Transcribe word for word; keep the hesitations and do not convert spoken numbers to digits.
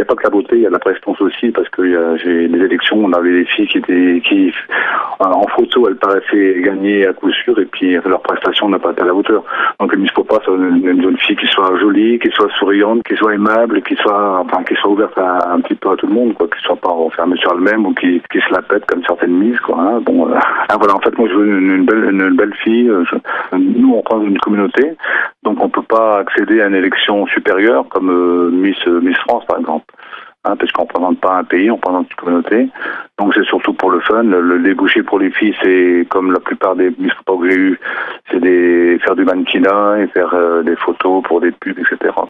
pas que la beauté, il y a la prestance aussi, parce que euh, j'ai des élections, on avait des filles qui étaient, qui, euh, en photo, elles paraissaient gagner à coup sûr, et puis leur prestation n'a pas été à la hauteur. Donc il ne faut pas une, une jeune fille qui soit jolie, qui soit souriante, qui soit aimable, qui soit, enfin, qui soit ouverte à, un petit peu à tout le monde, quoi, qui soit pas renfermée sur elle-même ou qui, qui se la pète comme certaines mises, quoi. Hein. Bon, euh, ah, voilà, en fait, moi je veux une, une belle, une, une belle fille. Je, nous, on prend une communauté, donc on peut pas accéder à une élection supérieure comme euh, Miss Miss France, par exemple. Hein, parce qu'on ne représente pas un pays, on représente une communauté. Donc c'est surtout pour le fun. Le, le débouché pour les filles, c'est comme la plupart des Miss que j'ai eu, c'est des faire du mannequinat et faire euh, des photos pour des pubs, et cetera.